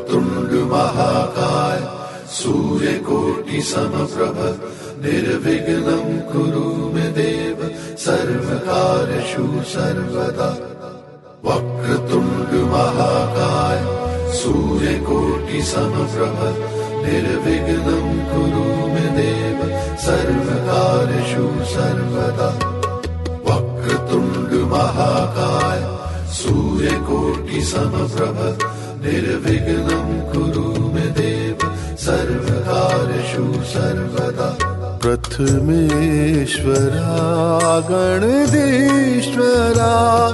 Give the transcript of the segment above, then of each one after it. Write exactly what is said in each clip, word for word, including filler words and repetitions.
वक्रतुण्ड महाकाय सूर्यकोटि समप्रभ निर्विघ्नं कुरु मे देव सर्वकार्येषु सर्वदा। वक्रतुण्ड महाकाय सूर्यकोटि समप्रभ निर्विघ्नं कुरु मे देव सर्वकार्येषु सर्वदा। वक्रतुण्ड महाकाय सूर्यकोटि समप्रभ निर्विघ्नं कुरु मे देव सर्वकार्येषु सर्वदा। प्रथमेश्वरा गणधीश्वरा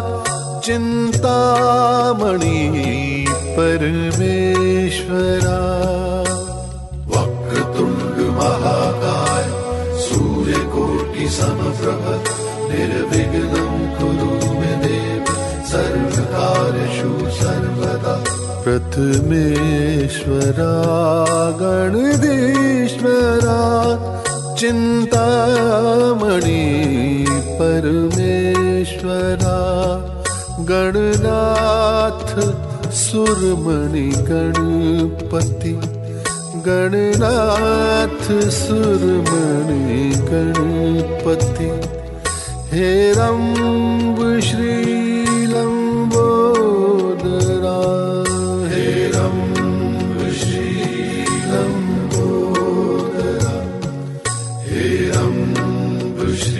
चिन्तामणि परमेश्वरा। वक्रतुण्ड महाकाय सूर्यकोटि समप्रभ निर्विघ्नं कुरु मे देव सर्वकार्येषु सर्वदा। प्रथमेश्वरा गणधीश्वरा चिन्तामणि परमेश्वरा। गणनाथ सुरमणि गणपति गणनाथ सुरमणि गणपति। हे रंब श्रीलंबोदरा हे रंब श्रीलंबोदरा हे रंब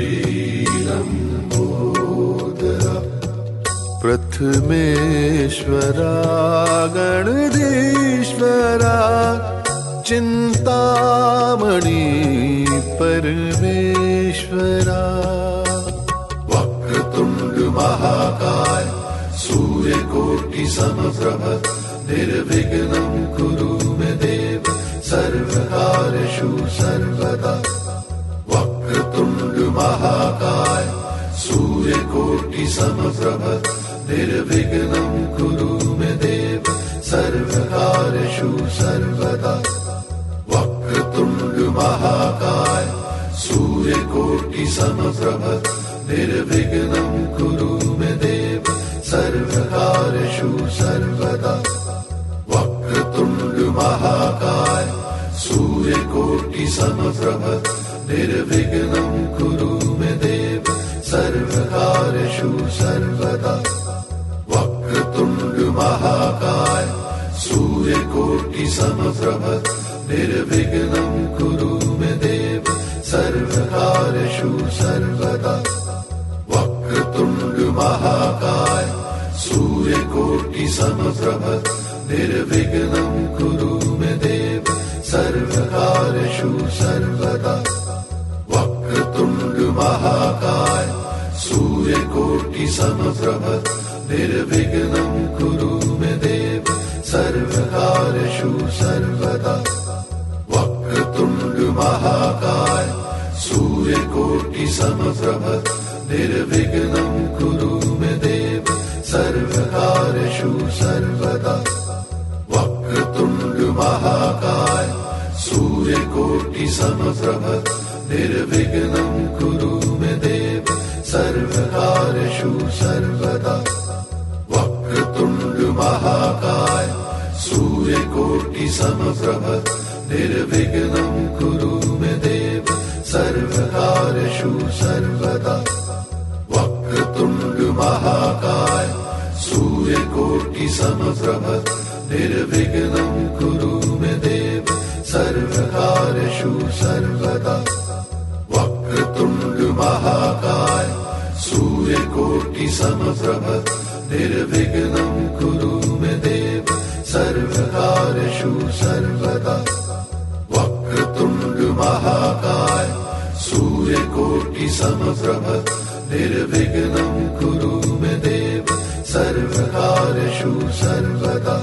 श्रीलंबोदरा। प्रथमेश्वरा गणधीश्वरा चिन्तामणि परमेश्वरा। वक्रतुण्ड महाकाय सूर्यकोटि समप्रभ निर्विघ्नं कुरु मे देव सर्वकार्येषु सर्वदा। वक्रतुण्ड महाकाय सूर्यकोटि समप्रभ निर्विघ्नं कुरु मे देव सर्वकार्येषु सर्वदा। वक्रतुण्ड महाकाय सूर्यकोटि समप्रभ निर्विघ्नं कुरु मे देव सर्वकार्येषु सर्वदा। वक्रतुण्ड महाकाय सूर्यकोटि समप्रभ निर्विघ्नं कुरु मे देव सर्वकार्येषु सर्वदा। वक्रतुण्ड महाकाय सूर्यकोटि समप्रभ निर्विघ्नं कुरु मे देव सर्वकार्येषु सर्वदा। वक्रतुण्ड महाकाय सूर्यकोटि समप्रभ निर्विघ्नं कुरु मे देव सर्वकार्येषु सर्वदा। वक्रतुण्ड महाकाय सूर्यकोटि समप्रभ निर्विघ्नं कुरु मे देव सर्वकार्येषु सर्वदा। वक्रतुण्ड महाकाय सूर्यकोटि समप्रभ निर्विघ्नं कुरु मे देव सर्वकार्येषु सर्वदा। वक्रतुण्ड महाकाय सूर्यकोटि समप्रभ निर्विघ्नं कुरु मे देव सर्वकार्येषु सर्वदा। वक्रतुण्ड महाकाय सूर्यकोटि समप्रभ निर्विघ्नं कुरु मे देव सर्वकार्येषु सर्वदा। वक्रतुण्ड महाकाय सूर्यकोटि समप्रभ निर्विघ्नं कुरु मे देव सर्वकार्येषु सर्वदा। वक्रतुण्ड महाकाय सूर्यकोटि समप्रभ निर्विघ्नं कुरु मे देव सर्वकार्येषु सर्वदा। वक्रतुण्ड महाकाय सूर्यकोटि समप्रभ निर्विघ्नं कुरु मे देव सर्वकार्येषु सर्वदा।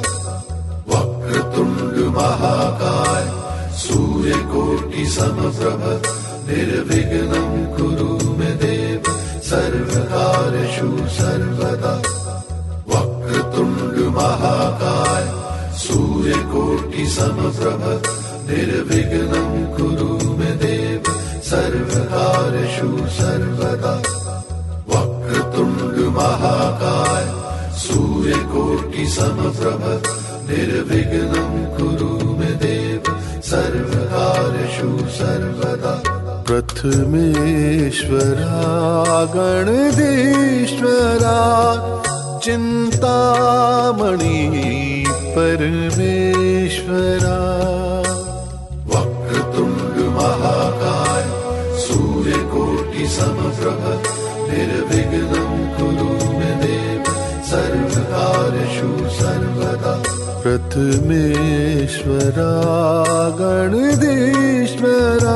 वक्रतुण्ड महाकाय सूर्यकोटि समप्रभ निर्विघ्नं कुरु मे देव सर्वकार्येषु सर्वदा। वक्रतुण्ड महाकाय सूर्यकोटि समप्रभ निर्विघ्नं कुरु मे देव सर्वकार्येषु सर्वदा। वक्रतुण्ड महाकाय सूर्यकोटि समप्रभ निर्विघ्नं कुरु मे देव सर्वकार्येषु सर्वदा। प्रथमेश्वरा गणधीश्वरा चिन्तामणि परमेश्वरा। वक्रतुण्ड महाकाय सूर्यकोटि समप्रभ निर्विघ्नं कुरु मे देव सर्वकार्येषु सर्वदा। प्रथमेश्वरा गणधीश्वरा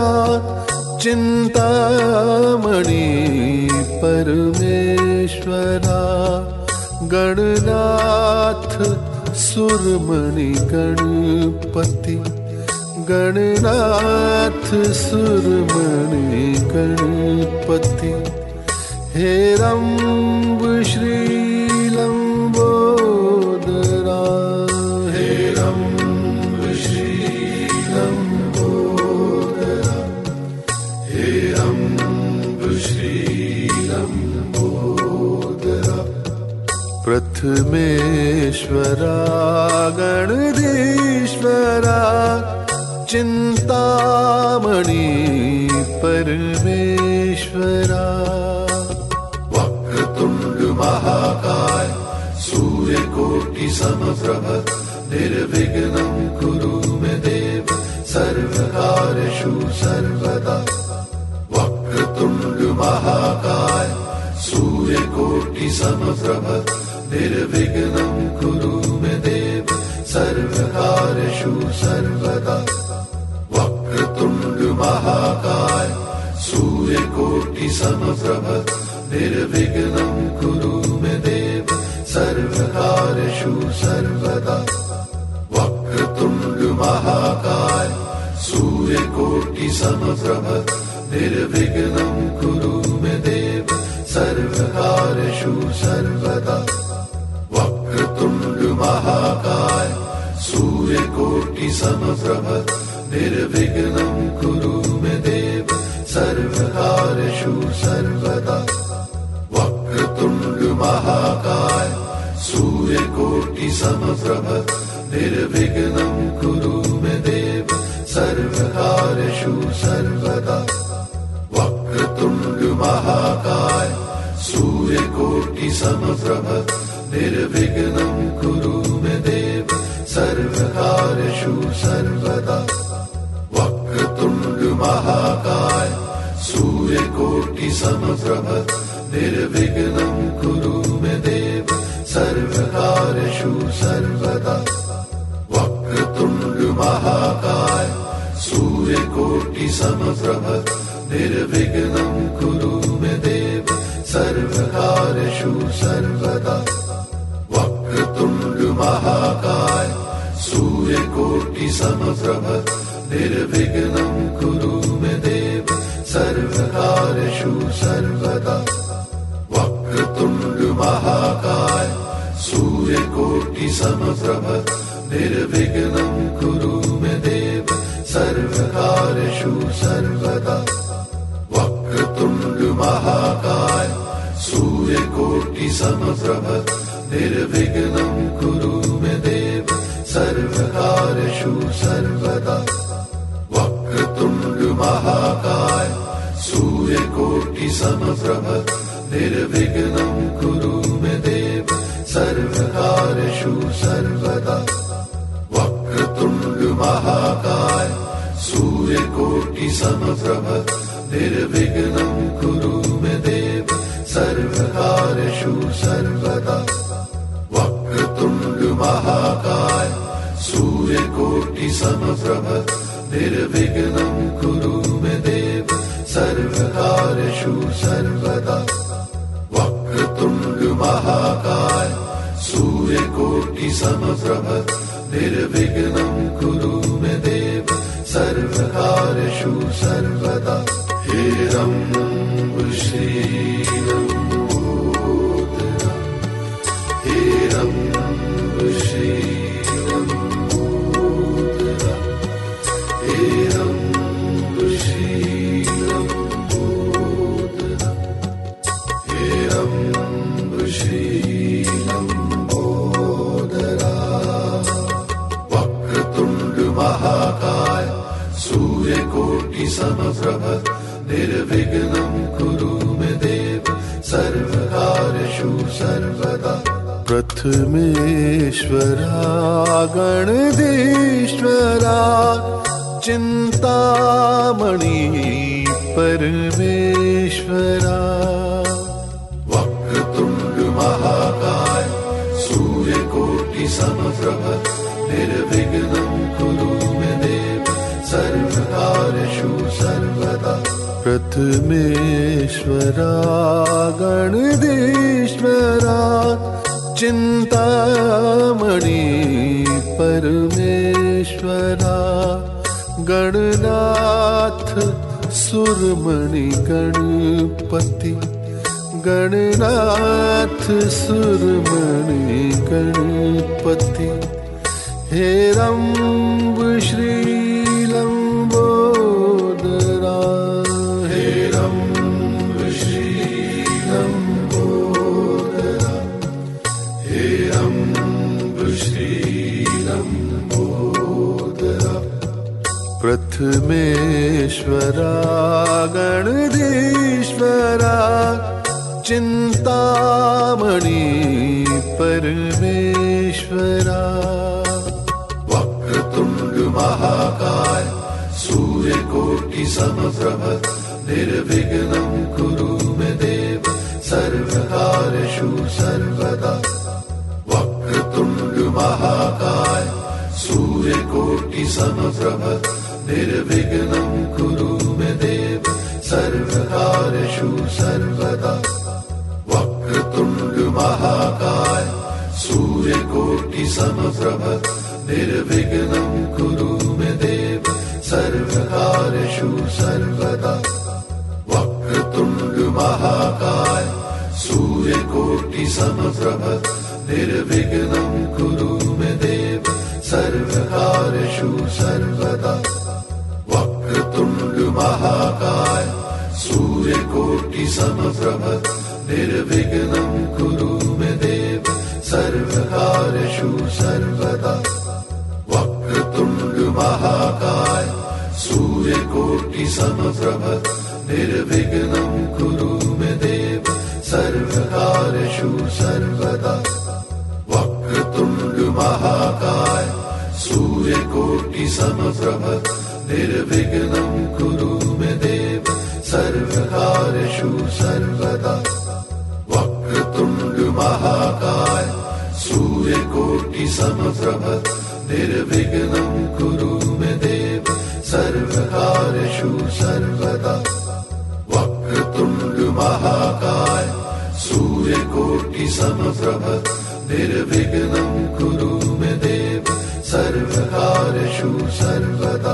चिन्तामणि परमेश्वरा। गणनाथ सुरमणि गणपति गणनाथ सुरमणि गणपति। हेरम्ब श्रीलम्बोदरा हेरम्ब श्रीलम्बोदरा हेरम्ब श्रीलम्बोदरा। प्रथमेश्वरा गणधीश्वरा चिन्तामणि परमेश्वरा। वक्रतुण्ड महाकाय सूर्यकोटि समप्रभ निर्विघ्नं कुरु मे देव सर्वकार्येषु सर्वदा। वक्रतुण्ड महाकाय सूर्यकोटि समप्रभ निर्विघ्नं कुरु मे देव सर्वकार्येषु सर्वदा। वक्रतुण्ड महाकाय सूर्यकोटि समप्रभ निर्विघ्नं कुरु मे देव सर्वकार्येषु सर्वदा। वक्रतुण्ड महाकाय सूर्यकोटि समप्रभ निर्विघ्नं कुरु मे देव सर्वकार्येषु सर्वदा। वक्रतुण्ड महाकाय सूर्यकोटि समप्रभ निर्विघ्नं कुरु मे देव सर्वकार्येषु सर्वदा। वक्रतुण्ड महाकाय सूर्यकोटि समप्रभ निर्विघ्नं कुरु मे देव सर्वकार्येषु सर्वदा। वक्रतुण्ड महाकाय सूर्यकोटि समप्रभ निर्विघ्नं कुरु मे देव सर्वकार्येषु सर्वदा। वक्रतुण्ड महाकाय सूर्यकोटि समप्रभ निर्विघ्नं कुरु मे देव सर्वकार्येषु सर्वदा। वक्रतुण्ड महाकाय सूर्यकोटि समप्रभ निर्विघ्नं कुरु मे देव सर्वकार्येषु सर्वदा। वक्रतुण्ड महाकाय सूर्यकोटि समप्रभ निर्विघ्नं कुरु मे देव सर्वकार्येषु सर्वदा। वक्रतुण्ड महाकाय सूर्यकोटि समप्रभ निर्विघ्नं कुरु मे देव सर्वकार्येषु सर्वदा। वक्रतुण्ड महाकाय सूर्यकोटि समप्रभ निर्विघ्नं कुरु मे देव सर्वकार्येषु सर्वदा। वक्रतुण्ड महाकाय सूर्यकोटि समप्रभ निर्विघ्नं कुरु मे देव सर्वकार्येषु सर्वदा। वक्रतुण्ड महाकाय सूर्यकोटि समप्रभ निर्विघ्नं कुरु मे देव सर्वकार्येषु सर्वदा। वक्रतुण्ड महाकाय सूर्यकोटि समप्रभ निर्विघ्नं कुरु मे देव सर्वकार्येषु सर्वदा। वक्रतुण्ड महाकाय सूर्यकोटि समप्रभ निर्विघ्नं कुरु मे देव सर्वकार्येषु सर्वदा। हेरम्ब श्रीलम्बोदरा हेरम्ब श्रीलम्बोदरा हेरम्ब श्रीलम्बोदरा हेरम्ब श्रीलम्बोदरा। समप्रभ निर्विघ्नं कुरु मे देव सर्वकार्येषु सर्वदा। प्रथमेश्वरा गणधीश्वरा चिन्तामणि परमेश्वरा। वक्रतुण्ड महाकाय सूर्यकोटि समप्रभ निर्विघ्नं कुरु मे देव सर्वकार्येषु सर्वदा। प्रथमेश्वरा गणधीश्वरा चिन्तामणि परमेश्वरा। गणनाथ सुरमणि गणपति गणनाथ सुरमणि गणपति। हेरम्ब श्रीलम्बोदरा हेरम्ब श्रीलम्बोदरा हेरम्ब श्रीलम्बोदरा। प्रथमेश्वरा गणधीश्वरा चिन्तामणि परमेश्वरा। वक्रतुण्ड महाकाय सूर्यकोटि समप्रभ निर्विघ्नं कुरु मे देव सर्वकार्येषु सर्वदा। वक्रतुण्ड महाकाय सूर्यकोटि समप्रभ निर्विघ्नं कुरु मे देव सर्वकार्येषु सर्वदा। वक्रतुण्ड महाकाय सूर्यकोटि समप्रभ निर्विघ्नं कुरु मे देव सर्वकार्येषु सर्वदा। वक्रतुण्ड महाकाय सूर्यकोटि समप्रभ निर्विघ्नं कुरु मे देव सर्वकार्येषु सर्वदा। वक्रतुण्ड महाकाय सूर्यकोटि समप्रभ निर्विघ्नं कुरु मे देव सर्वकार्येषु सर्वदा। वक्रतुण्ड महाकाय सूर्यकोटि समप्रभ निर्विघ्नं कुरु मे देव सर्वकार्येषु सर्वदा। वक्रतुण्ड महाकाय सूर्यकोटि समप्रभ निर्विघ्नं कुरु मे देव सर्वकार्येषु सर्वदा। वक्रतुण्ड महाकाय सूर्यकोटि समप्रभ निर्विघ्नं कुरु मे देव सर्वकार्येषु सर्वदा। वक्रतुण्ड महाकाय सूर्यकोटि समप्रभ निर्विघ्नं कुरु मे देव सर्वकार्येषु सर्वदा।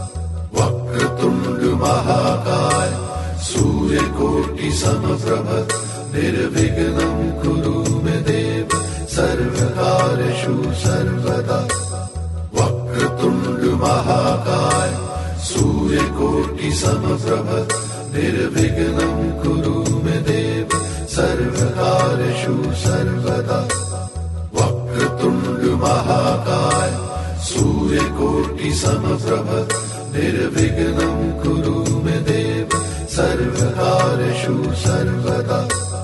वक्रतुण्ड महाकाय सूर्यकोटि समप्रभ निर्विघ्नं कुरु मे देव सर्वकार्येषु सर्वदा। वक्रतुण्ड महाकाय सूर्यकोटि समप्रभ निर्विघ्नं कुरु मे देव सर्वकार्येषु सर्वदा। वक्रतुण्ड महाकाय सूर्यकोटि समप्रभ निर्विघ्नं कुरु मे देव सर्वकार्येषु सर्वदा।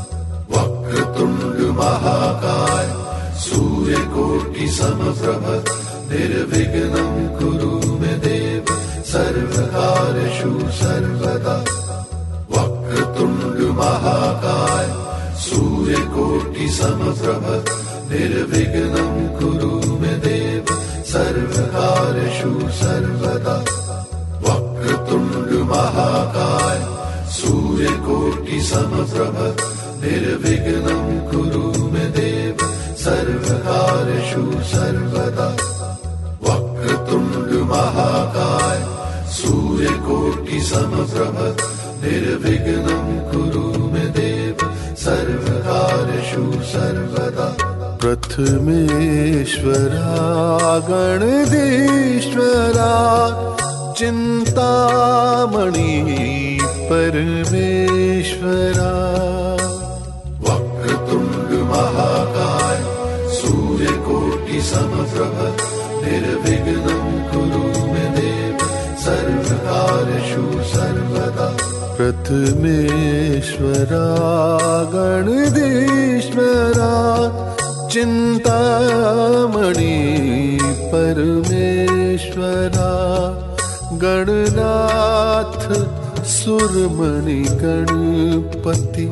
वक्रतुण्ड महाकाय सूर्यकोटि समप्रभ निर्विघ्नं कुरु मे देव सर्वकार्येषु सर्वदा। वक्रतुण्ड महाकाय सूर्यकोटि समप्रभ निर्विघ्नं कुरु मे देव सर्वकार्येषु सर्वदा। वक्रतुण्ड महाकाय सूर्यकोटि समप्रभ निर्विघ्नं कुरु मे देव सर्वकार्येषु सर्वदा। वक्रतुण्ड महाकाय सूर्यकोटि समप्रभ निर्विघ्नं कुरु मे देव सर्वकार्येषु सर्वदा। प्रथमेश्वरा गणधीश्वरा चिन्तामणि परमेश्वरा। वक्रतुण्ड महाकाय सूर्यकोटि समप्रभ निर्विघ्नं कुरु मे देव सर्वकार्येषु सर्वदा। प्रथमेश्वरा गणधीश्वरा चिंतामणि परमेश्वरा गणनाथ सुरमणि गणपति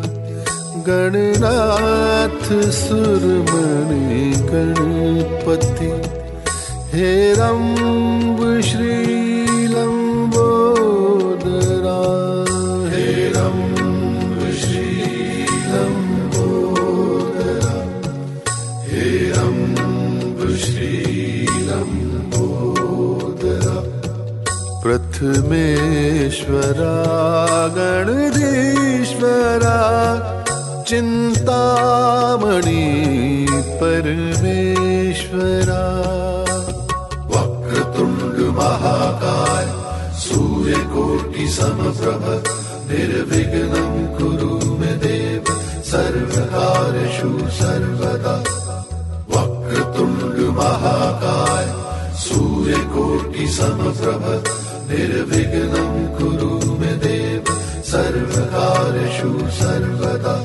गणनाथ सुरमणि गणपति हे रंब श्री लंबोदरा हे रंब श्री लंबोदरा हे रंब श्री लंबोदरा प्रथमेश्वरा गणधीश्वरा चिंतामणि परमेश्वरा वक्रतुंड महाकाय सूर्यकोटि समप्रभ निर्विघ्नं कुरु मे देव सर्वकार्येषु सर्वदा वक्रतुंड महाकाय सूर्यकोटि समप्रभ निर्विघ्नं कुरु मे देव सर्वकार्येषु सर्वदा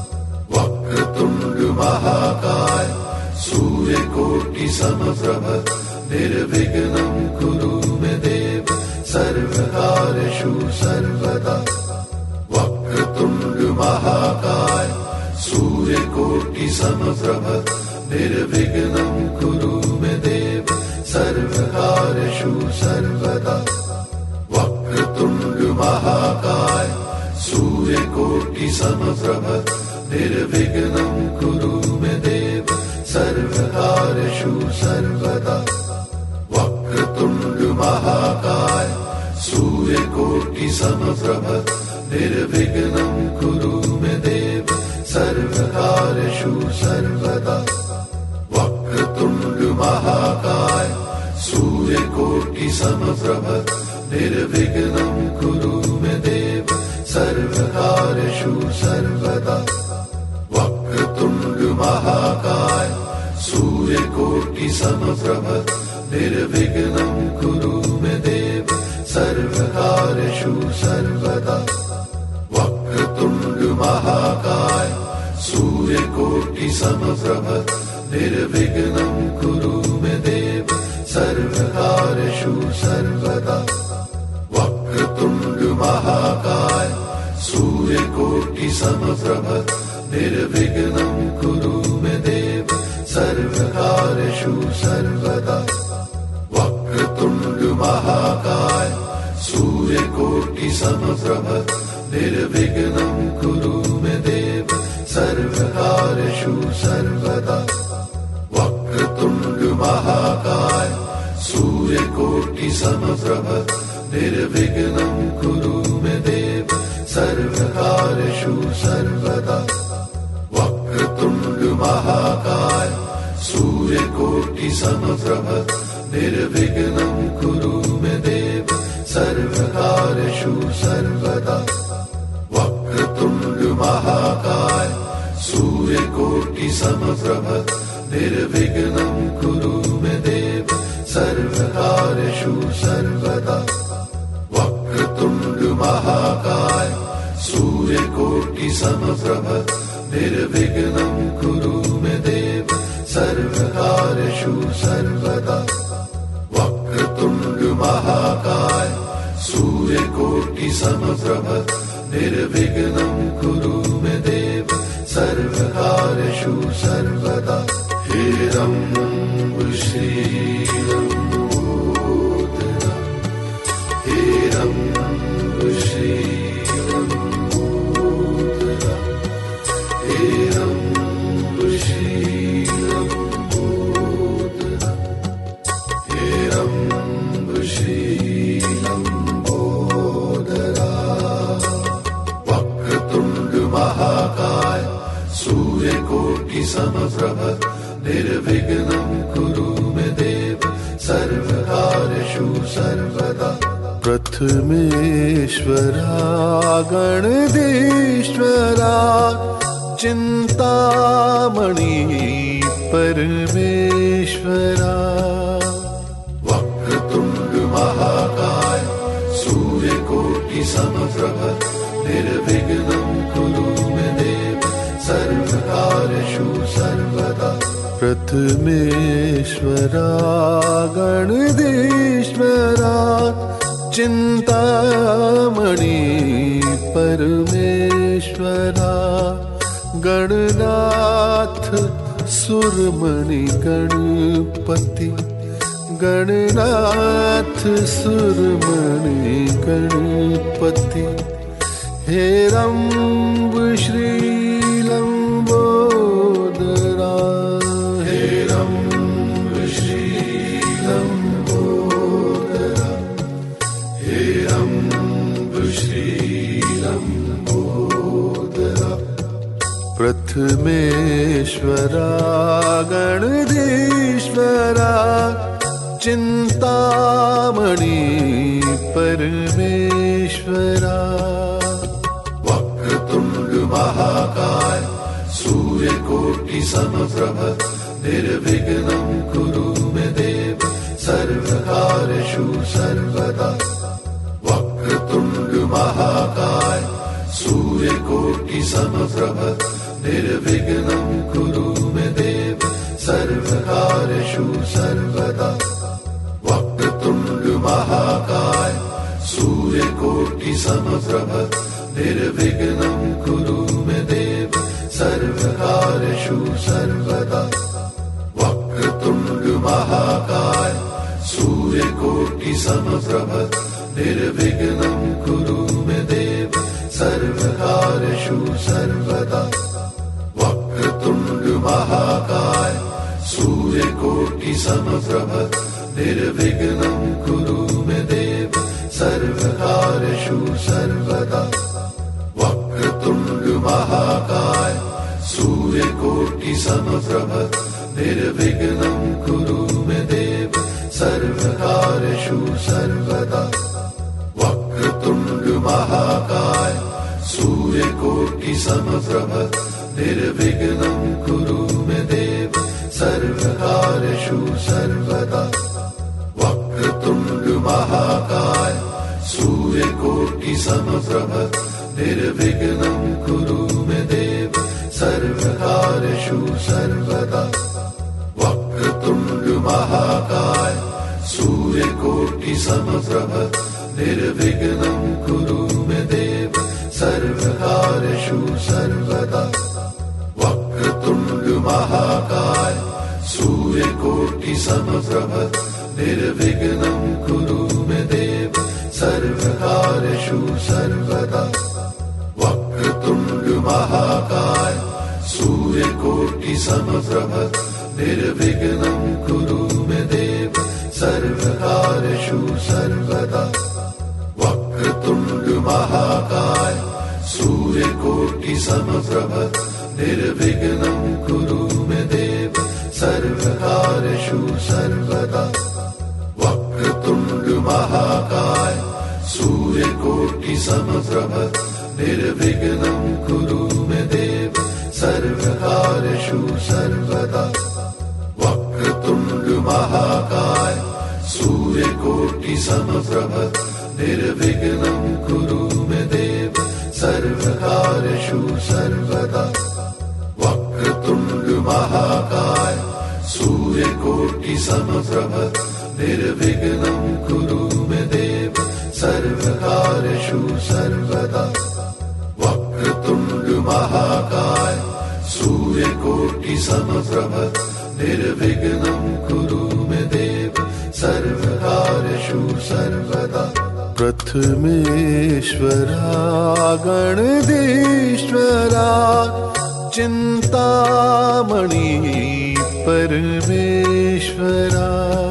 वक्रतुंड महाकाय सूर्यकोटि समप्रभ निर्विघ्नं कुरु मे देव सर्वकार्येषु सर्वदा वक्रतुंड महाकाय सूर्यकोटि समप्रभ निर्विघ्नं कुरु मे देव सर्वकार्येषु सर्वदा वक्रतुंड महाकाय सूर्यकोटि समप्रभ निर्विघ्नं कुरु मे देव सर्वकार्येषु सर्वदा वक्रतुंड महाकाय सूर्यकोटि समप्रभ निर्विघ्नं कुरु मे देव सर्वकार्येषु सर्वदा वक्रतुंड महाकाय सूर्यकोटि समप्रभ निर्विघ्नं कुरु मे देव सर्वकार्येषु सर्वदा वक्रतुंड महाकाय सूर्यकोटि समप्रभ निर्विघ्नं कुरु मे देव सर्वकार्येषु सर्वदा वक्रतुंड महाकाय सूर्यकोटि समप्रभ निर्विघ्नं कुरु मे देव सर्वकार्येषु सर्वदा वक्रतुंड महाकाय सूर्यकोटि समप्रभ निर्विघ्नं कुरु मे देव सर्वकार्येषु सर्वदा वक्रतुंड महाकाय सूर्यकोटि समप्रभ निर्विघ्नं कुरु मे देव सर्वकार्येषु सर्वदा वक्रतुंड महाकाय सूर्यकोटि समप्रभ निर्विघ्नं कुरु मे देव सर्वकार्येषु सर्वदा वक्रतुंड महाकाय सूर्यकोटि समप्रभ निर्विघ्नं कुरु मे देव सर्वकार्येषु सर्वदा वक्रतुंड महाकाय सूर्यकोटि समप्रभ निर्विघ्नं कुरु मे देव सर्वकार्येषु सर्वदा वक्रतुंड महाकाय सूर्यकोटि समप्रभ निर्विघ्नं कुरु मे देव सर्वकार्येषु सर्वदा वक्रतुंड महाकाय सूर्यकोटि समप्रभ निर्विघ्नं कुरु मे देव सर्वकार्येषु सर्वदा हे रंब श्री लंबोदरा हे रंब श्री लंबोदरा हे रंब श्री लंबोदरा हे रंब श्री लंबोदरा वक्रतुंड महाकाय सूर्यकोटि समप्रभ निर्विघ्नं कुरु मे देव सर्वकार्येषु सर्वदा प्रथमेश्वरा गणधीश्वरा चिंतामणि परमेश्वरा वक्रतुंड महाकाय सूर्यकोटि समप्रभ निर्विघ्नं कुरु मे देव सर्वकार्येषु सर्वदा। प्रथमेश्वरा गणधीश्वरा चिन्तामणि परमेश्वरा गणनाथ सुरमणि गणपति गणनाथ सुरमणि गणपति। हे रंब श्री लंबोदरा हे रंब श्री लंबोदरा हे रंब श्री लंबोदरा। प्रथमेश्वरा गणधीश्वरा चिन्तामणि परमेश्वरा वक्रतुंड महाकाय सूर्यकोटि समप्रभ निर्विघ्नं कुरु मे देव सर्वकार्येषु सर्वदा। वक्रतुंड महाकाय सूर्यकोटि समप्रभ निर्विघ्नं कुरु मे देव सर्वकार्येषु सर्वदा। वक्रतुंड महाकाय सूर्यकोटि समप्रभ निर्विघ्नं कुरु मे देव सर्वकार्येषु सर्वदा। वक्रतुंड महाकाय सूर्यकोटि समप्रभ निर्विघ्नं कुरु मे देव सर्वकार्येषु सर्वदा। वक्रतुंड महाकाय सूर्यकोटि समप्रभ निर्विघ्नं कुरु मे देव सर्वकार्येषु सर्वदा। वक्रतुंड महाकाय सूर्यकोटि समप्रभ निर्विघ्नं कुरु मे देव सर्वकार्येषु सर्वदा। वक्रतुंड महाकाय सूर्यकोटि समप्रभ निर्विघ्नं कुरु मे देव सर्वकार्येषु सर्वदा। वक्रतुंड महाकाय सूर्यकोटि समप्रभ निर्विघ्नं कुरु मे देव सर्वकार्येषु सर्वदा। वक्रतुंड महाकाय सूर्यकोटि समप्रभ निर्विघ्नं कुरु मे देव सर्वकार्येषु सर्वदा। वक्रतुंड महाकाय सूर्यकोटि समप्रभ निर्विघ्नं कुरु मे देव सर्वकार्येषु सर्वदा। वक्रतुंड महाकाय सूर्यकोटि समप्रभ निर्विघ्नं कुरु मे देव सर्वकार्येषु सर्वदा। वक्रतुंड महाकाय सूर्यकोटि समप्रभ निर्विघ्नं कुरु मे देव सर्वकार्येषु सर्वदा। वक्रतुंड महाकाय सूर्यकोटि समप्रभ निर्विघ्नं कुरु मे देव सर्वकार्येषु सर्वदा। वक्रतुंड महाकाय सूर्यकोटि समप्रभ निर्विघ्नं कुरु मे देव सर्वकार्येषु सर्वदा। वक्रतुंड महाकाय सूर्यकोटि समप्रभ निर्विघ्नं कुरु मे देव सर्वकार्येषु सर्वदा। वक्रतुंड महाकाय सूर्यकोटि समप्रभ निर्विघ्नं कुरु मे देव सर्वकार्येषु सर्वदा। प्रथमेश्वरा गणधीश्वरा चिन्तामणि परमेश्वरा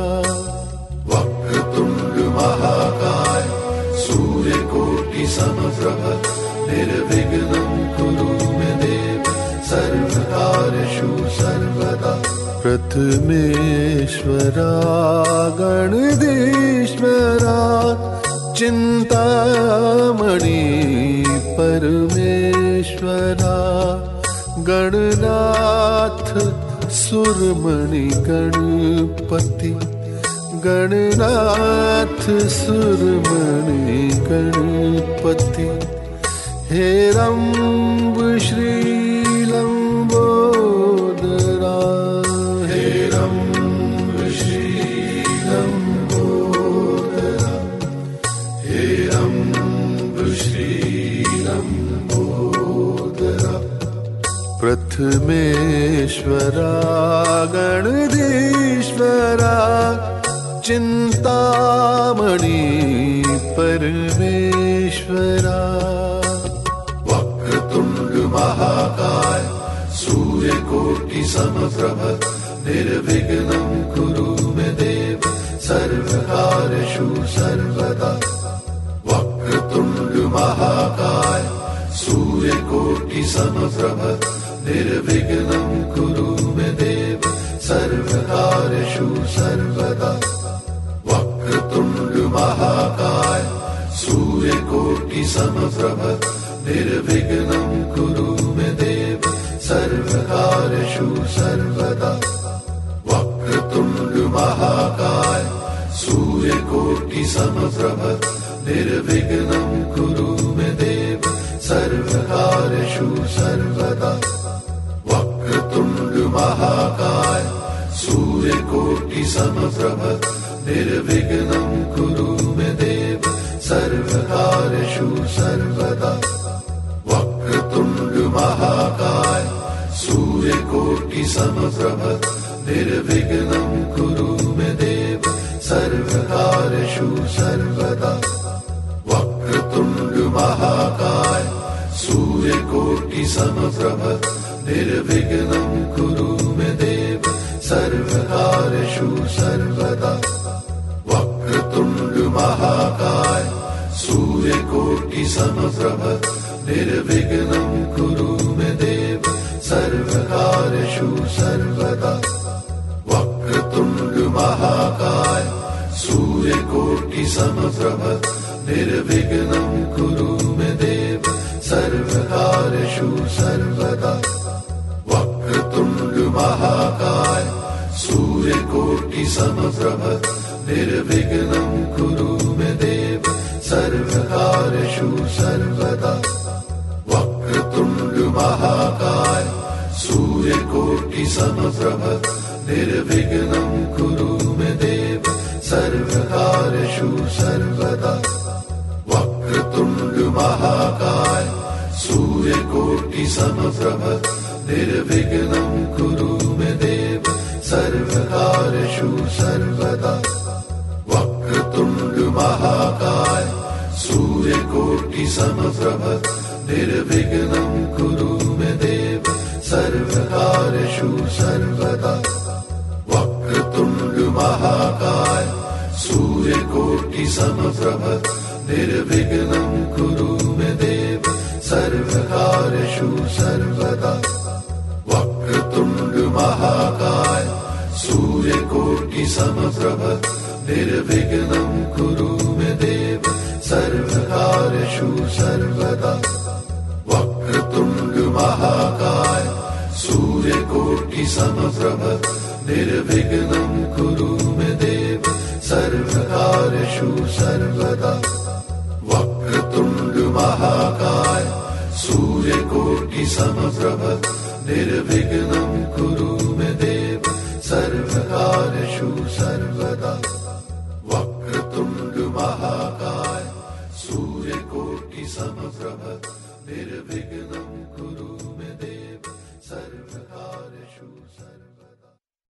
वक्रतुंड महाकाय सूर्यकोटि समप्रभ निर्विघ्नं कुरु मे देव सर्वकार्येषु सर्वदा। प्रथमेश्वरा गणधीश्वरा चिन्तामणि परमेश्वरा गणनाथ सुरमणि गणपति गणनाथ सुरमणि गणपति। हे रम्ब श्रीलम्बोदरा, हे रम्ब श्रीलम्बोदरा, हे रम्ब श्रीलम्बोदरा। प्रथमेश्वरा गणधीश्वरा, चिन्तामणि परमेश्वरा। वक्रतुण्ड महाकाय सूर्यकोटि समप्रभ, निर्विघ्नं कुरु मे देव सर्वकार्येषु सर्वदा। वक्रतुण्ड महाकाय सूर्यकोटि समप्रभ, निर्विघ्नं कुरु मे देव सर्वकार्येषु सर्वदा। वक्रतुण्ड महाकाय सूर्यकोटि समप्रभ, निर्विघ्नं कुरु मे देव सर्वकार्येषु सर्वदा। वक्रतुण्ड महाकाय सूर्यकोटि समप्रभ, निर्विघ्नं कुरु मे देव सर्वकार्येषु सर्वदा। वक्रतुण्ड महाकाय सूर्यकोटि समप्रभ, निर्विघ्नं कुरु मे देव सर्वकार्येषु सर्वदा। वक्रतुण्ड महाकाय सूर्यकोटि समप्रभ, निर्विघ्नं कुरु मे देव सर्वकार्येषु सर्वदा। वक्रतुण्ड महाकाय सूर्यकोटि समप्रभ, निर्विघ्नं कुरु मे देव सर्वकार्येषु सर्वदा। वक्रतुण्ड महाकाय सूर्यकोटि समप्रभ, निर्विघ्नं कुरु मे देव सर्वकार्येषु सर्वदा। वक्रतुण्ड महाकाय सूर्यकोटि समप्रभ, निर्विघ्नं कुरु मे देव सर्वकार्येषु सर्वदा। वक्रतुण्ड महाकाय सूर्यकोटि समप्रभ, निर्विघ्नं कुरु मे देव सर्वकार्येषु सर्वदा। वक्रतुण्ड महाकाय सूर्यकोटि समप्रभ, निर्विघ्नं कुरु मे देव सर्वकार्येषु सर्वदा। वक्रतुण्ड महाकाय सूर्यकोटि समप्रभ, निर्विघ्नं कुरु मे देव सर्वकार्येषु सर्वदा। वक्रतुण्ड महाकाय सूर्यकोटि समप्रभ, निर्विघ्नं कुरु मे देव सर्वकार्येषु सर्वदा। वक्रतुण्ड महाकाय सूर्यकोटि समप्रभ, निर्विघ्नं कुरु मे देव सर्वकार्येषु सर्वदा। वक्रतुण्ड महाकाय सूर्यकोटि समप्रभ, निर्विघ्नं कुरु मे देव सर्वकार्येषु सर्वदा। वक्रतुण्ड महाकाय सूर्यकोटि समप्रभ, निर्विघ्नं कुरु मे देव सर्वकार्येषु सर्वदा। वक्रतुण्ड महाकाय सूर्यकोटि समप्रभ, निर्विघ्नं कुरु मे देव सर्वकार्येषु सर्वदा। वक्रतुण्ड महाकाय सूर्यकोटि समप्रभ, निर्विघ्नं